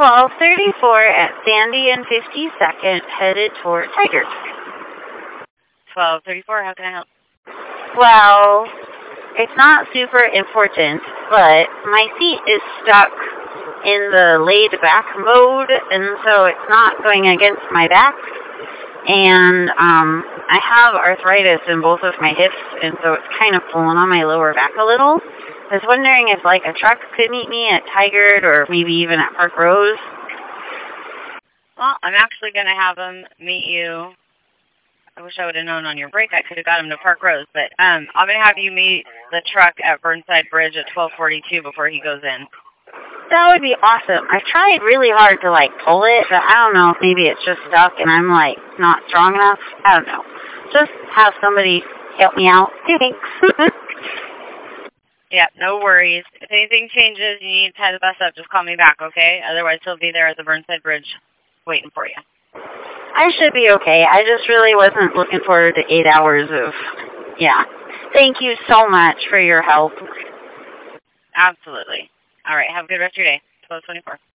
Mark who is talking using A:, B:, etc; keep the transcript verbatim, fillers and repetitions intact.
A: twelve thirty-four at Sandy and fifty-second, headed toward Tigard.
B: twelve thirty-four, how can I help?
A: Well, it's not super important, but my seat is stuck in the laid back mode, and so it's not going against my back. And um, I have arthritis in both of my hips, and so it's kind of pulling on my lower back a little. I was wondering if, like, a truck could meet me at Tigard or maybe even at Park Rose.
B: Well, I'm actually going to have them meet you. I wish I would have known on your break. I could have got him to Park Rose, but um, I'm going to have you meet the truck at Burnside Bridge at twelve forty-two before he goes in.
A: That would be awesome. I tried really hard to, like, pull it, but I don't know if maybe it's just stuck and I'm, like, not strong enough. I don't know. Just have somebody help me out. Thanks.
B: Yeah, no worries. If anything changes, you need to tie the bus up, just call me back, okay? Otherwise, he'll be there at the Burnside Bridge waiting for you.
A: I should be okay. I just really wasn't looking forward to eight hours of, yeah. Thank you so much for your help.
B: Absolutely. All right, have a good rest of your day. twelve twenty-four.